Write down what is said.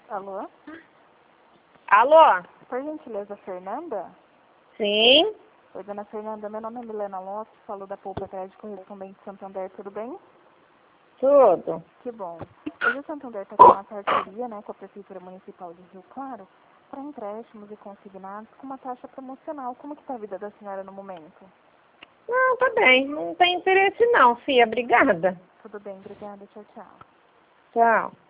Alô? Alô? Por gentileza, Fernanda? Sim? Oi, dona Fernanda, meu nome é Milena Lopes, falo da Poupa Crédito Correspondente Santander, tudo bem? Tudo. Que bom. Hoje o Santander está com uma parceria, com a Prefeitura Municipal de Rio Claro para empréstimos e consignados com uma taxa promocional. Como que está a vida da senhora no momento? Não, tá bem. Não tem interesse não, filha. Obrigada. Tudo bem, obrigada, tchau, tchau. Tchau.